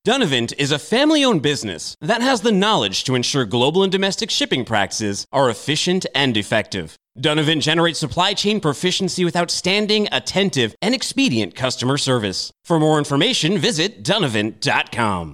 Dunavant is a family-owned business that has the knowledge to ensure global and domestic shipping practices are efficient and effective. Dunavant generates supply chain proficiency with outstanding, attentive, and expedient customer service. For more information, visit Dunavant.com.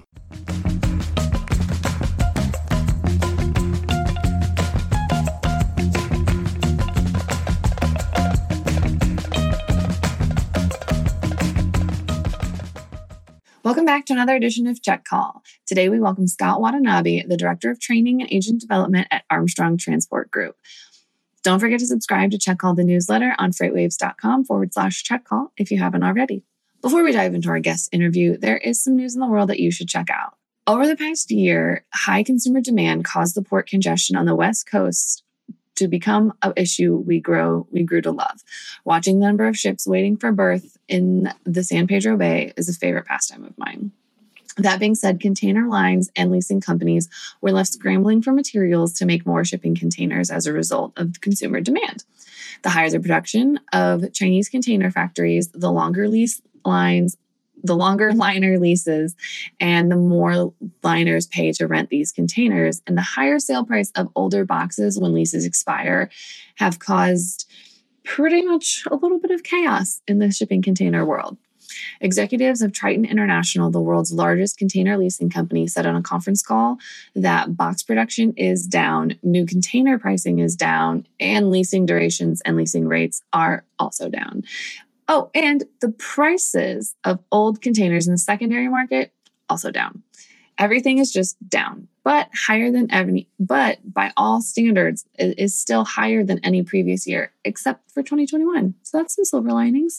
Welcome back to another edition of Check Call. Today we welcome Scott Watanabe, the Director of Training and Agent Development at Armstrong Transport Group. Don't forget to subscribe to Check Call, the newsletter on freightwaves.com/Check Call if you haven't already. Before we dive into our guest interview, there is some news in the world that you should check out. Over the past year, high consumer demand caused the port congestion on the West Coast to become an issue we grew to love. Watching the number of ships waiting for berth in the San Pedro Bay is a favorite pastime of mine. That being said, container lines and leasing companies were left scrambling for materials to make more shipping containers as a result of consumer demand. The higher the production of Chinese container factories, the longer liner leases, and the more liners pay to rent these containers, and the higher sale price of older boxes when leases expire have caused pretty much a little bit of chaos in the shipping container world. Executives of Triton International, the world's largest container leasing company, said on a conference call that box production is down, new container pricing is down, and leasing durations and leasing rates are also down. Oh, and the prices of old containers in the secondary market also down. Everything is just down, but higher than any. But by all standards, it is still higher than any previous year, except for 2021. So that's some silver linings.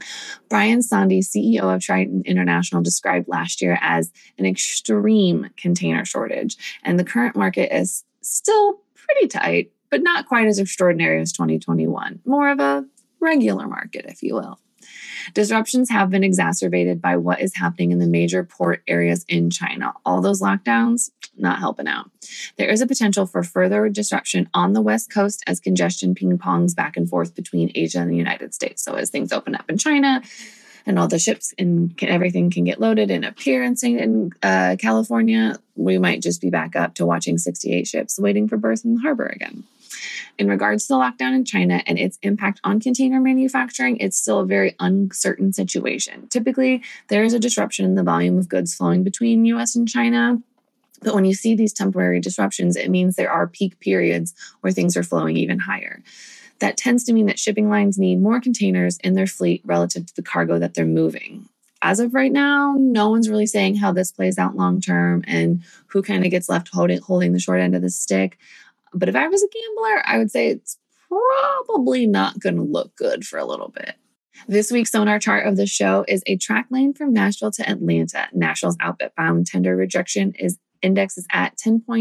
Brian Sondy, CEO of Triton International, described last year as an extreme container shortage, and the current market is still pretty tight, but not quite as extraordinary as 2021. More of a regular market, if you will. Disruptions have been exacerbated by what is happening in the major port areas in China. All those lockdowns, not helping out. There is a potential for further disruption on the West Coast as congestion ping-pongs back and forth between Asia and the United States. So as things open up in China and all the ships and everything can get loaded and appear in California, we might just be back up to watching 68 ships waiting for berth in the harbor again. In regards to the lockdown in China and its impact on container manufacturing, it's still a very uncertain situation. Typically, there is a disruption in the volume of goods flowing between US and China. But when you see these temporary disruptions, it means there are peak periods where things are flowing even higher. That tends to mean that shipping lines need more containers in their fleet relative to the cargo that they're moving. As of right now, no one's really saying how this plays out long term and who kind of gets left holding the short end of the stick. But if I was a gambler, I would say it's probably not going to look good for a little bit. This week's Sonar chart of the show is a track lane from Nashville to Atlanta. Nashville's outbound tender rejection index is at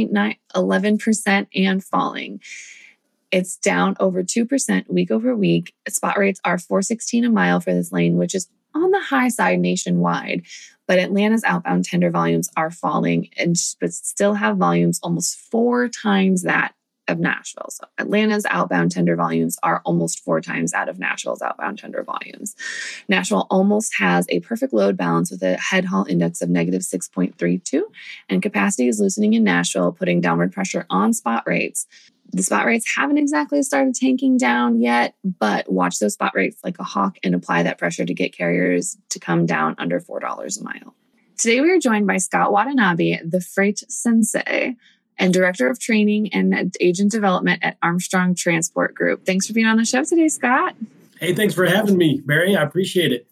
10.11% and falling. It's down over 2% week over week. Spot rates are $4.16 a mile for this lane, which is on the high side nationwide. But Atlanta's outbound tender volumes are falling but still have volumes almost 4 times that of Nashville. So Atlanta's outbound tender volumes are almost 4 times out of Nashville's outbound tender volumes. Nashville almost has a perfect load balance with a head haul index of negative 6.32, and capacity is loosening in Nashville, putting downward pressure on spot rates. The spot rates haven't exactly started tanking down yet, but watch those spot rates like a hawk and apply that pressure to get carriers to come down under $4 a mile. Today, we are joined by Scott Watanabe, the Freight Sensei, and Director of Training and Agent Development at Armstrong Transport Group. Thanks for being on the show today, Scott. Hey, thanks for having me, Barry. I appreciate it.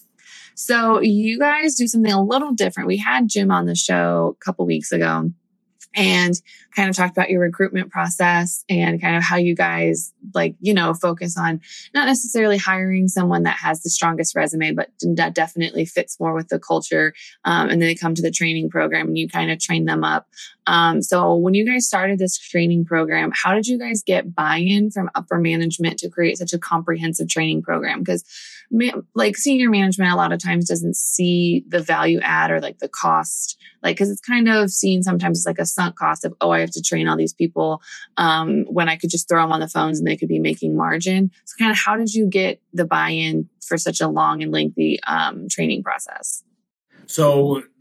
So you guys do something a little different. We had Jim on the show a couple weeks ago and kind of talked about your recruitment process and kind of how you guys focus on not necessarily hiring someone that has the strongest resume, but that definitely fits more with the culture. And then they come to the training program and you kind of train them up. So when you guys started this training program, how did you guys get buy-in from upper management to create such a comprehensive training program? Because senior management a lot of times doesn't see the value add or the cost, because it's kind of seen sometimes as like a sunk cost of, I have to train all these people when I could just throw them on the phones and they could be making margin. So kind of how did you get the buy-in for such a long and lengthy training process? So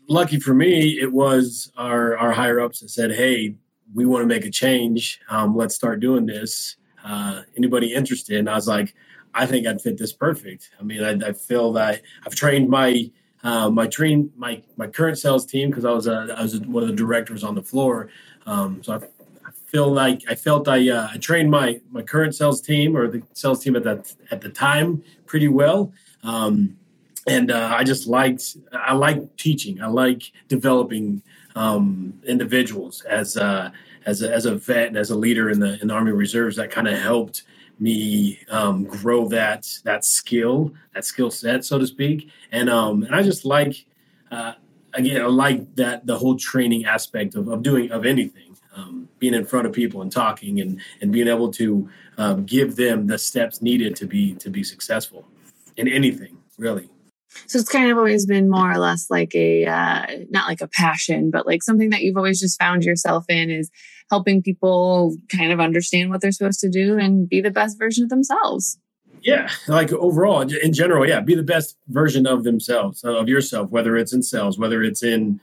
lucky for me, it was our higher ups that said, "Hey, we want to make a change. Let's start doing this. Anybody interested?" And I was like, "I think I'd fit this perfect." I mean, I feel that I've trained my current sales team because I was one of the directors on the floor. So I felt I trained my current sales team or the sales team at the time pretty well. And I like teaching. I like developing individuals as a vet and as a leader in the Army Reserves. That kind of helped me grow that skill set, so to speak. And I just like again, I like that the whole training aspect of doing anything, being in front of people and talking and being able to give them the steps needed to be successful in anything, really. So it's kind of always been more or less like not like a passion, but like something that you've always just found yourself in is helping people kind of understand what they're supposed to do and be the best version of themselves. Yeah, like overall, in general, yeah, be the best version of themselves, of yourself, whether it's in sales, whether it's in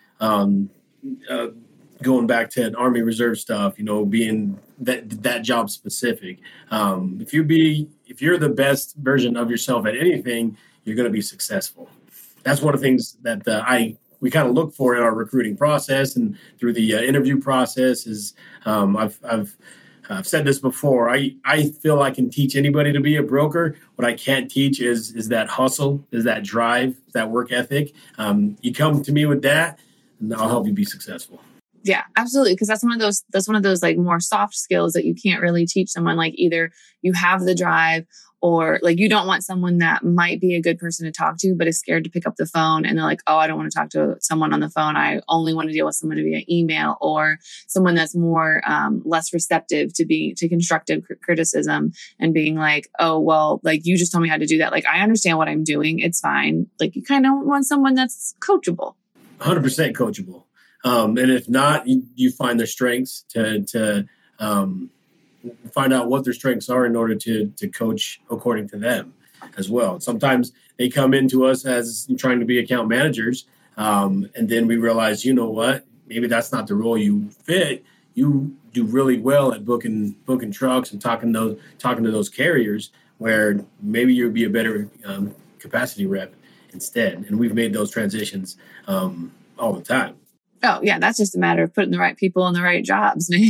going back to an Army Reserve stuff, being that job specific. If you're the best version of yourself at anything, you're going to be successful. That's one of the things that we kind of look for in our recruiting process and through the interview process. Is I've said this before. I feel I can teach anybody to be a broker. What I can't teach is that hustle, is that drive, that work ethic. You come to me with that, and I'll help you be successful. Yeah, absolutely. Because that's one of those like more soft skills that you can't really teach someone. Like either you have the drive or like you don't want someone that might be a good person to talk to, but is scared to pick up the phone. And they're like, oh, I don't want to talk to someone on the phone. I only want to deal with someone via email, or someone that's more less receptive to constructive criticism and being like, oh, well, like you just told me how to do that. Like, I understand what I'm doing. It's fine. Like you kind of want someone that's coachable. 100% coachable. And if not, you find their strengths to find out what their strengths are in order to coach according to them as well. Sometimes they come into us as trying to be account managers. And then we realize, you know what, maybe that's not the role you fit. You do really well at booking trucks and talking to those carriers, where maybe you'd be a better capacity rep instead. And we've made those transitions all the time. Oh yeah. That's just a matter of putting the right people in the right jobs, man.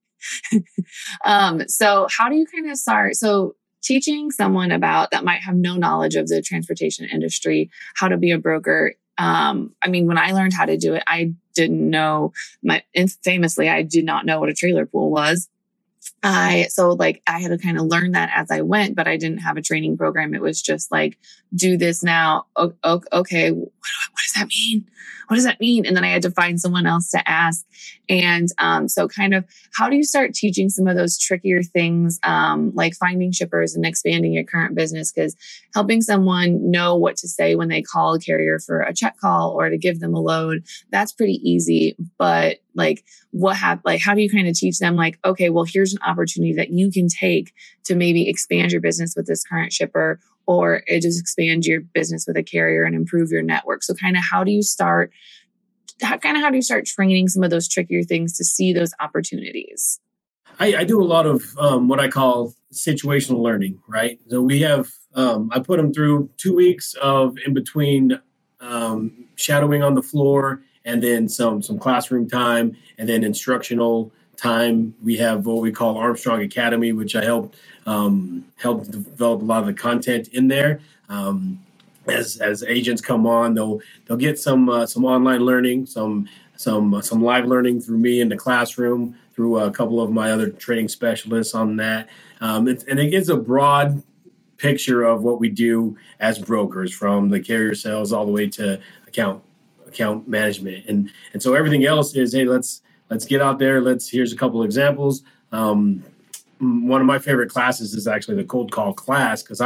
So how do you kind of start? So teaching someone that might have no knowledge of the transportation industry, how to be a broker. I mean, when I learned how to do it, I didn't know famously, I did not know what a trailer pool was. I had to kind of learn that as I went, but I didn't have a training program. It was just like, do this now. Okay. What does that mean? What does that mean? And then I had to find someone else to ask. And, so kind of how do you start teaching some of those trickier things, like finding shippers and expanding your current business? Because helping someone know what to say when they call a carrier for a check call or to give them a load, that's pretty easy. But like, how do you kind of teach them like, okay, well, here's an opportunity that you can take to maybe expand your business with this current shipper, or just expand your business with a carrier and improve your network. So kind of how do you start training some of those trickier things to see those opportunities? I do a lot of what I call situational learning, right? So we have, I put them through 2 weeks of in between shadowing on the floor, and then some classroom time, and then instructional time. We have what we call Armstrong Academy, which I help develop a lot of the content in there. As agents come on, they'll get some online learning, some live learning through me in the classroom, through a couple of my other training specialists on that. And it gives a broad picture of what we do as brokers, from the carrier sales all the way to account management. And so everything else is, hey, let's get out there. Here's a couple examples. One of my favorite classes is actually the cold call class, because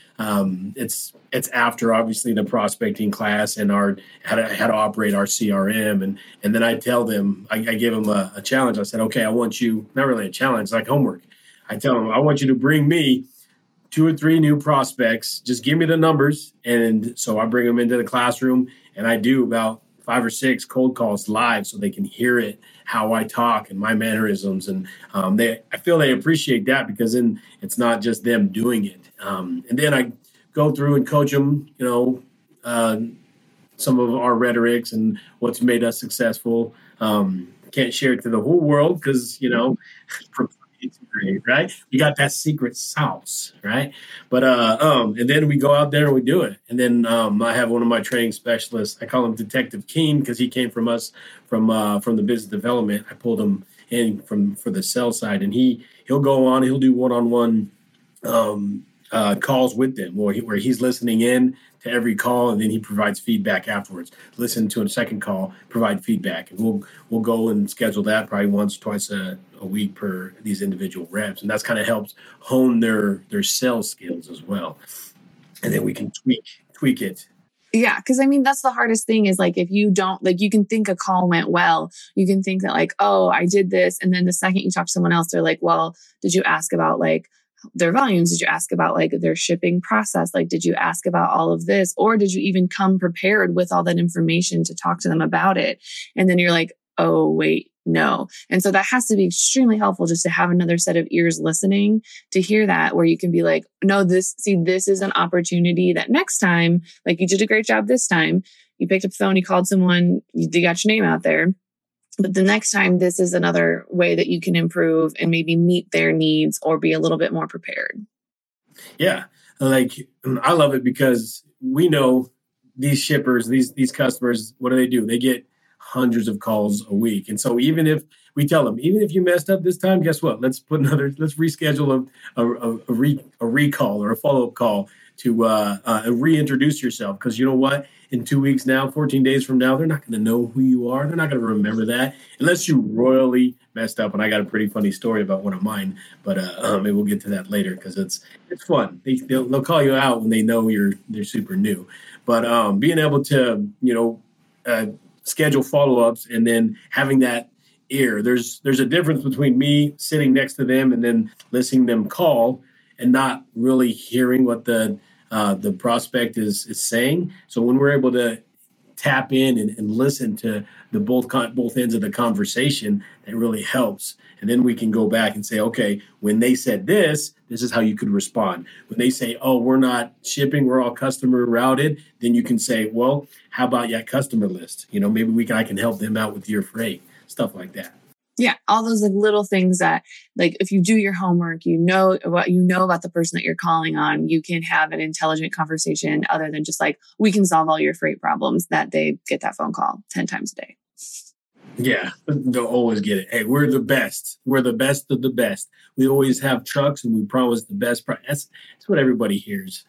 it's after obviously the prospecting class and how to operate our CRM. And then I tell them, I give them a challenge. I said, okay, I want you, not really a challenge, like homework. I tell them, I want you to bring me 2 or 3 new prospects. Just give me the numbers. And so I bring them into the classroom, and I do about 5 or 6 cold calls live so they can hear it, how I talk and my mannerisms. And I feel they appreciate that, because then it's not just them doing it. And then I go through and coach them, some of our rhetorics and what's made us successful. Can't share it to the whole world because, right? You got that secret sauce, right? But and then we go out there and we do it. And then I have one of my training specialists. I call him Detective Keen because he came from us from the business development. I pulled him in for the sales side, and he'll go on. He'll do one-on-one calls with them, where he's listening in to every call, and then he provides feedback afterwards. Listen to a second call, provide feedback, and we'll go and schedule that probably once, twice a week per these individual reps, and that's kind of helps hone their sales skills as well. And then we can tweak it. Yeah, because I mean, that's the hardest thing is like, if you don't, like, you can think a call went well. You can think that like, oh, I did this. And then the second you talk to someone else, they're like, well, did you ask about like their volumes? Did you ask about like their shipping process? Like, did you ask about all of this? Or did you even come prepared with all that information to talk to them about it? And then you're like, oh, wait, no. And so that has to be extremely helpful just to have another set of ears listening to hear that, where you can be like, no, this is an opportunity that next time, like you did a great job this time. You picked up the phone, you called someone, you got your name out there. But the next time, this is another way that you can improve and maybe meet their needs or be a little bit more prepared. Yeah. Like, I love it because we know these shippers, these customers, what do? They get hundreds of calls a week. And so even if we tell them, even if you messed up this time, guess what? Let's reschedule a recall or a follow-up call to reintroduce yourself. Because you know what? In 2 weeks now, 14 days from now, they're not going to know who you are. They're not going to remember that unless you royally messed up. And I got a pretty funny story about one of mine, but maybe we'll get to that later because it's fun. They'll call you out when they know they're super new. But being able to schedule follow-ups and then having that ear, there's a difference between me sitting next to them and then listening them call and not really hearing what the prospect is saying. So when we're able to tap in and listen to the both ends of the conversation, it really helps. And then we can go back and say, okay, when they said this is how you could respond. When they say, oh, we're not shipping, we're all customer routed, then you can say, well, how about your customer list? Maybe I can help them out with your freight, stuff like that. Yeah, all those like little things that, like, if you do your homework, you know about the person that you're calling on, you can have an intelligent conversation other than just like, we can solve all your freight problems, that they get that phone call 10 times a day. Yeah, they'll always get it. Hey, we're the best. We're the best of the best. We always have trucks and we promise the best price. That's what everybody hears.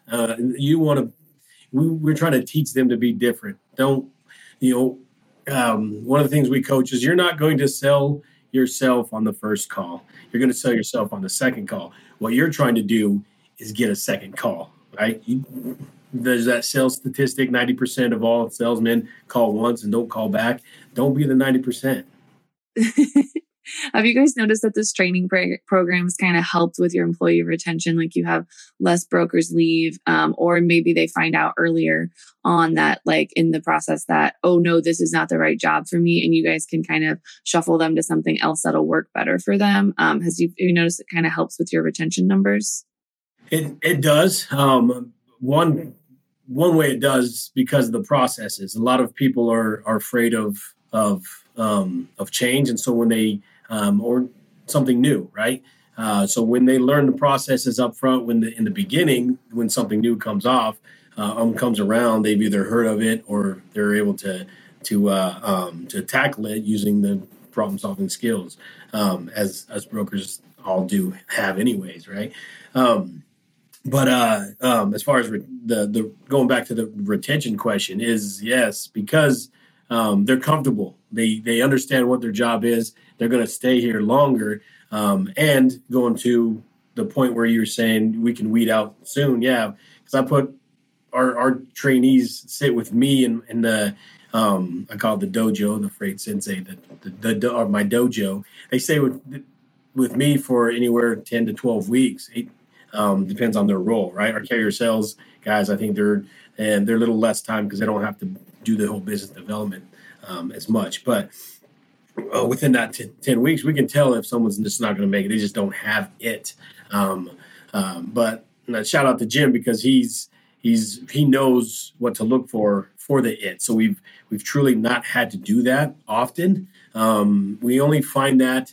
We're trying to teach them to be different. One of the things we coach is you're not going to sell yourself on the first call. You're going to sell yourself on the second call. What you're trying to do is get a second call, right? There's that sales statistic, 90% of all salesmen call once and don't call back. Don't be the 90%. Have you guys noticed that this training programs kind of helped with your employee retention? Like, you have less brokers leave, or maybe they find out earlier on that, like in the process, that, oh no, this is not the right job for me. And you guys can kind of shuffle them to something else that'll work better for them. Have you noticed it kind of helps with your retention numbers? It does. One way it does because of the processes. A lot of people are afraid of change, and so when they or something new, right? So when they learn the processes up front, in the beginning, when something new comes around, they've either heard of it or they're able to tackle it using the problem solving skills, as brokers all do have anyways, right? But as far as the going back to the retention question is yes, because they're comfortable. They understand what their job is. They're going to stay here longer. And going to the point where you're saying we can weed out soon. Yeah, because I put our trainees sit with me in the I call it the dojo, the Freight Sensei, or my dojo. They stay with me for anywhere 10 to 12 weeks. Depends on their role, right? Our carrier sales guys, I think they're a little less time because they don't have to do the whole business development as much. But within that 10 weeks, we can tell if someone's just not going to make it. They just don't have it. But shout out to Jim, because he knows what to look for the it. So we've truly not had to do that often. We only find that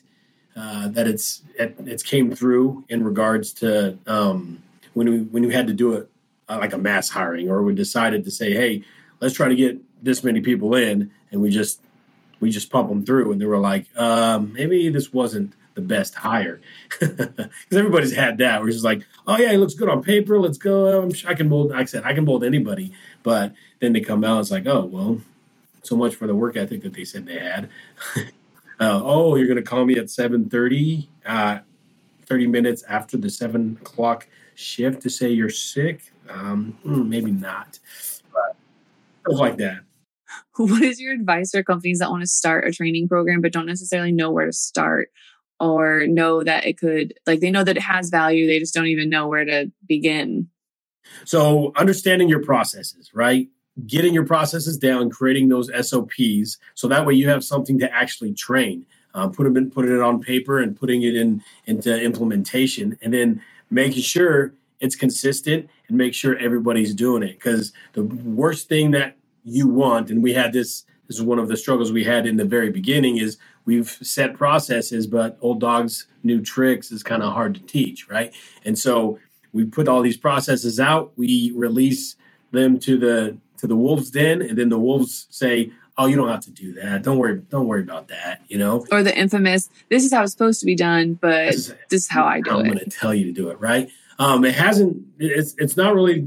it's came through in regards to when we had to do it like a mass hiring, or we decided to say, hey, let's try to get this many people in, and we just pump them through, and they were like, maybe this wasn't the best hire, because everybody's had that. We're just like, oh yeah, he looks good on paper. Let's go. I can mold. Like I said, I can mold anybody. But then they come out, it's like, oh well, so much for the work ethic that they said they had. Oh, you're gonna call me at 7:30, 30 minutes after the 7 o'clock shift to say you're sick? Maybe not. But stuff like that. What is your advice for companies that want to start a training program but don't necessarily know where to start, or know that it could, like, they know that it has value, they just don't even know where to begin? So understanding your processes, right? Getting your processes down, creating those SOPs, so that way you have something to actually train. Putting it on paper and putting it into implementation, and then making sure it's consistent and make sure everybody's doing it. Because the worst thing that you want, and we had this is one of the struggles we had in the very beginning, is we've set processes, but old dogs, new tricks is kind of hard to teach, right? And so we put all these processes out, we release them to the wolves den, and then the wolves say, oh, you don't have to do that. Don't worry about that, you know? Or the infamous, this is how it's supposed to be done, but this is how I do it. I'm going to tell you to do it, right? It's not really,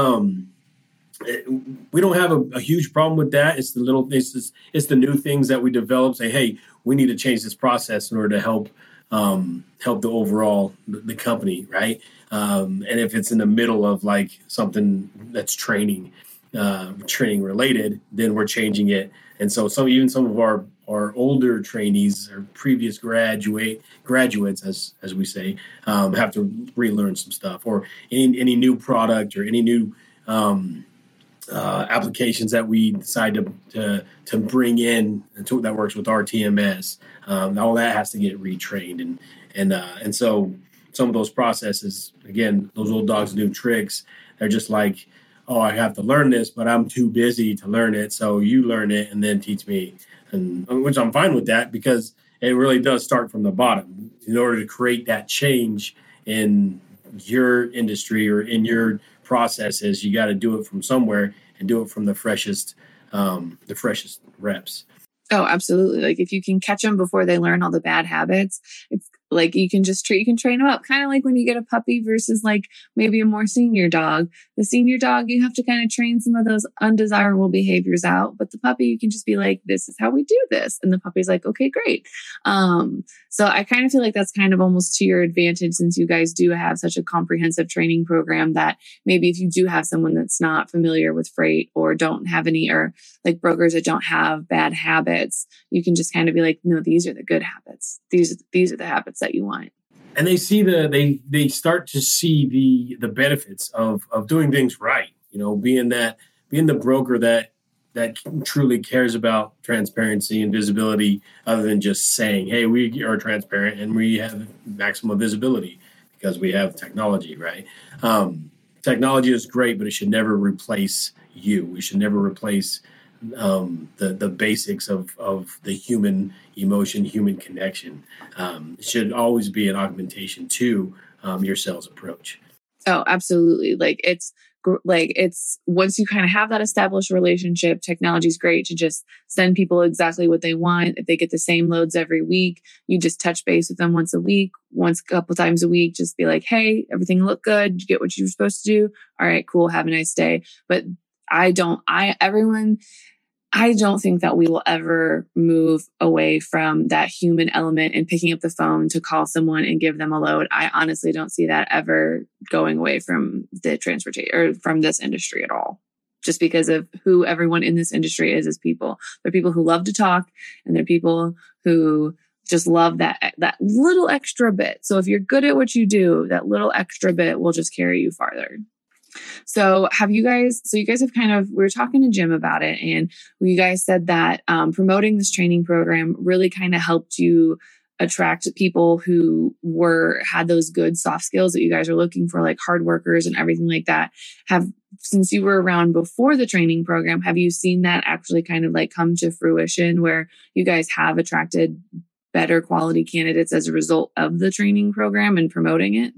we don't have a huge problem with that. It's the new things that we develop. Say, hey, we need to change this process in order to help the overall the company, right? And if it's in the middle of like something that's training related, then we're changing it. And so some of our older trainees or previous graduates, as we say, have to relearn some stuff, or any new product or any new applications that we decide to bring in that works with our TMS. All that has to get retrained, and so some of those processes, again, those old dogs, new tricks, they're just like, oh, I have to learn this, but I'm too busy to learn it. So you learn it and then teach me, and which I'm fine with that, because it really does start from the bottom. In order to create that change in your industry or in your processes, you got to do it from somewhere, and do it from the freshest reps. Oh, absolutely. Like if you can catch them before they learn all the bad habits, it's like you can train them up. Kind of like when you get a puppy versus like maybe a more senior dog. The senior dog, you have to kind of train some of those undesirable behaviors out. But the puppy, you can just be like, this is how we do this. And the puppy's like, okay, great. So I kind of feel like that's kind of almost to your advantage, since you guys do have such a comprehensive training program, that maybe if you do have someone that's not familiar with freight, or don't have any, or like brokers that don't have bad habits, you can just kind of be like, no, these are the good habits. These are the habits that you want. And they see they start to see the benefits of doing things right. You know, being the broker that truly cares about transparency and visibility, other than just saying, hey, we are transparent and we have maximum visibility because we have technology, right? Technology is great, but it should never replace you. We should never replace the basics of the human emotion, human connection. It should always be an augmentation to your sales approach. Oh, absolutely. It's once you kind of have that established relationship, technology is great to just send people exactly what they want. If they get the same loads every week, you just touch base with them once a couple times a week, just be like, hey, everything looked good. Did you get what you were supposed to do? All right, cool. Have a nice day. But I don't think that we will ever move away from that human element and picking up the phone to call someone and give them a load. I honestly don't see that ever going away from the transportation or from this industry at all, just because of who everyone in this industry is as people. They're people who love to talk, and they're people who just love that little extra bit. So if you're good at what you do, that little extra bit will just carry you farther. So you guys have we were talking to Jim about it, and you guys said that promoting this training program really kind of helped you attract people who had those good soft skills that you guys are looking for, like hard workers and everything like that. Since you were around before the training program, have you seen that actually kind of like come to fruition where you guys have attracted better quality candidates as a result of the training program and promoting it?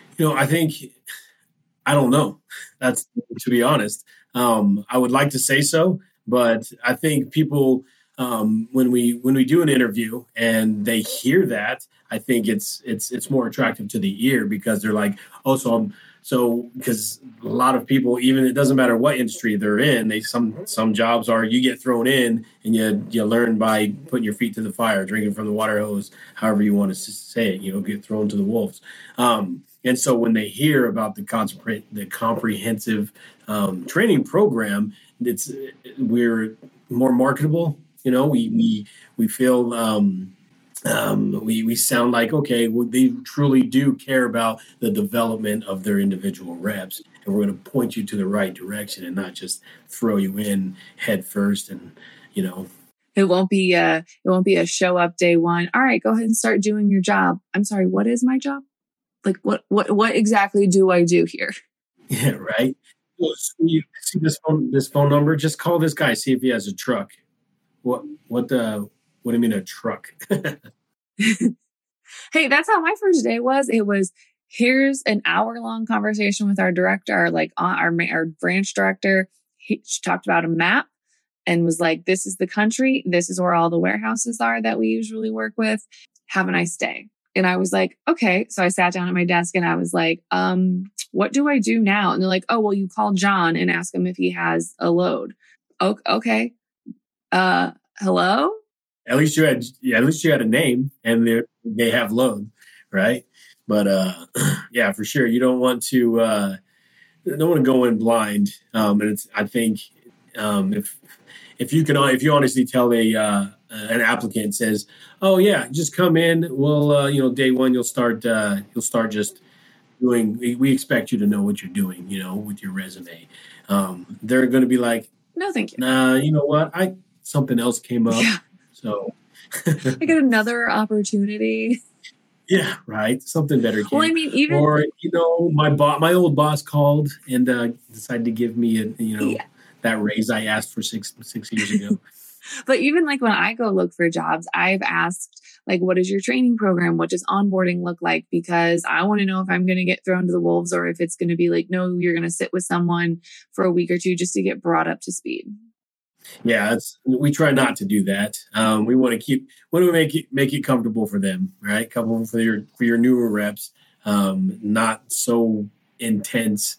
I don't know. That's, to be honest. I would like to say so, but I think people, when we do an interview and they hear that, I think it's more attractive to the ear, because they're like, oh, so because a lot of people, even it doesn't matter what industry they're in, some jobs are you get thrown in and you learn by putting your feet to the fire, drinking from the water hose, however you want to say it, get thrown to the wolves. And so when they hear about the comprehensive training program, we're more marketable. We feel we sound like, okay, well, they truly do care about the development of their individual reps, and we're going to point you to the right direction and not just throw you in head first. And it won't be a show up day one. All right, go ahead and start doing your job. I'm sorry, what is my job? Like what exactly do I do here? Yeah, right. Well, you see this phone number? Just call this guy, see if he has a truck. What do you mean a truck? Hey, that's how my first day was. It was, here's an hour-long conversation with our director, our branch director. She talked about a map and was like, this is the country. This is where all the warehouses are that we usually work with. Have a nice day. And I was like, okay. So I sat down at my desk and I was like, what do I do now? And they're like, oh, well, you call John and ask him if he has a load. Okay. Hello? At least you had a name, and they have load, right? But yeah, for sure, you don't want to go in blind. And I think if you honestly tell an applicant says, oh yeah, just come in. Well, day one you'll start just doing. We expect you to know what you're doing, with your resume. They're going to be like, no, thank you. You know what? Something else came up. Yeah. So I got another opportunity. Yeah, right. Something better came. Well, I mean, even my old boss called and decided to give me that raise I asked for six years ago. But even like when I go look for jobs, I've asked, like, what is your training program? What does onboarding look like? Because I want to know if I'm going to get thrown to the wolves or if it's going to be like, no, you're going to sit with someone for a week or two just to get brought up to speed. Yeah, we try not to do that. We want to make it comfortable for them, right? Comfortable for your newer reps, not so intense.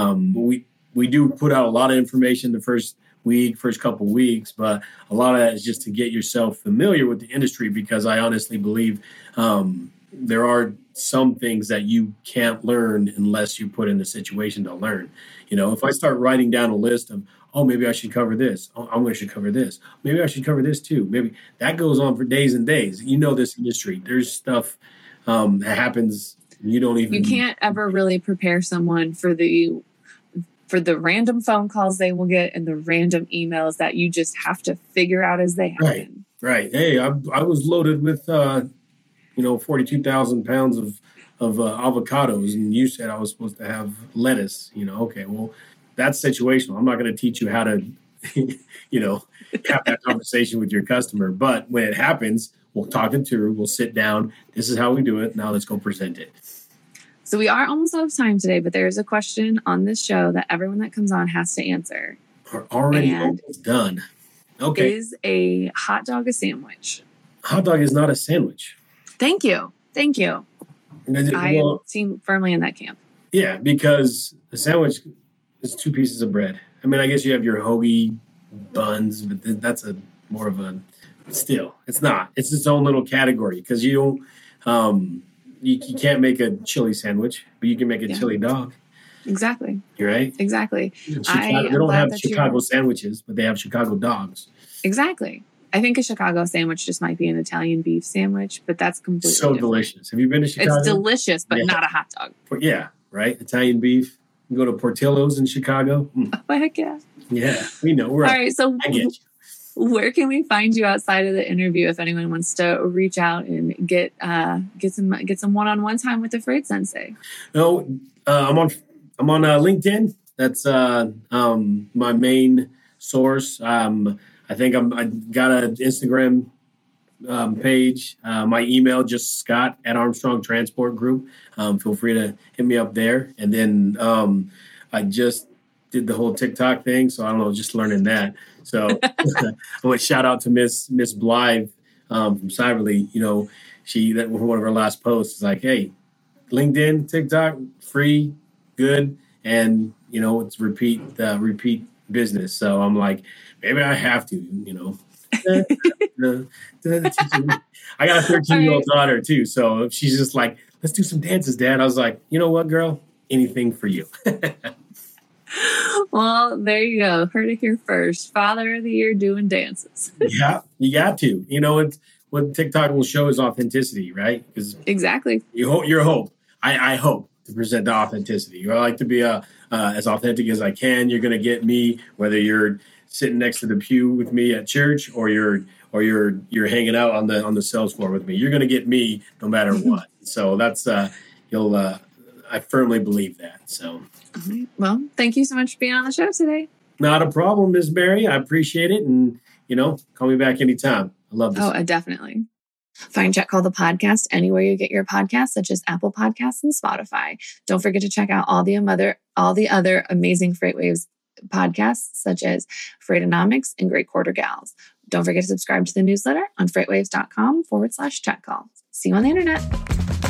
We do put out a lot of information the first couple weeks, but a lot of that is just to get yourself familiar with the industry, because I honestly believe there are some things that you can't learn unless you put in the situation to learn. If I start writing down a list of, oh, maybe I should cover this. Oh, I should cover this. Maybe I should cover this too. Maybe that goes on for days and days. This industry, there's stuff that happens. You can't ever really prepare someone for the random phone calls they will get and the random emails that you just have to figure out as they happen. Right. Hey, I was loaded with 42,000 pounds of avocados, and you said I was supposed to have lettuce. Okay, well, that's situational. I'm not going to teach you how to, have that conversation with your customer. But when it happens, we'll talk it through. We'll sit down. This is how we do it. Now let's go present it. So we are almost out of time today, but there's a question on this show that everyone that comes on has to answer. We're already almost done. Okay. Is a hot dog a sandwich? Hot dog is not a sandwich. Thank you. I seem firmly in that camp. Yeah, because a sandwich is two pieces of bread. I mean, I guess you have your hoagie buns, but that's still, it's not. It's its own little category, because you don't, you can't make a chili sandwich, but you can make a chili dog. Exactly. You're right? Exactly. They don't have Chicago sandwiches, but they have Chicago dogs. Exactly. I think a Chicago sandwich just might be an Italian beef sandwich, but that's completely so different. Delicious. Have you been to Chicago? It's delicious, but not a hot dog. Yeah, right? Italian beef. Go to Portillo's in Chicago. Oh, heck yeah. Yeah, we know. We're all right. So I get you. Where can we find you outside of the interview if anyone wants to reach out and get some one-on-one time with the Freight Sensei? No, I'm on LinkedIn. That's my main source. I think I got an Instagram page. My email just Scott at Armstrong Transport Group. Feel free to hit me up there. And then I just did the whole TikTok thing, so I don't know, just learning that. So I want to shout out to Miss Blythe from Cyberly. You know, that was one of her last posts. Is like, hey, LinkedIn, TikTok, free, good, and you know it's repeat business. So I'm like, maybe I have to. You know, I got a 13-year-old daughter too, so she's just like, let's do some dances, Dad. I was like, you know what, girl, anything for you. Well, there you go. Heard it here first. Father of the Year doing dances. Yeah, you got to. You know, it's what TikTok will show is authenticity, right? Because exactly. I hope to present the authenticity. I like to be as authentic as I can. You're going to get me whether you're sitting next to the pew with me at church or you're hanging out on the sales floor with me. You're going to get me no matter what. So that's I firmly believe that. So. Well, thank you so much for being on the show today. Not a problem, Ms. Mary. I appreciate it. And, call me back anytime. I love this. Oh, definitely. Find Check Call the Podcast anywhere you get your podcasts, such as Apple Podcasts and Spotify. Don't forget to check out all the other amazing FreightWaves podcasts, such as Freightonomics and Great Quarter Gals. Don't forget to subscribe to the newsletter on freightwaves.com/checkcall. See you on the internet.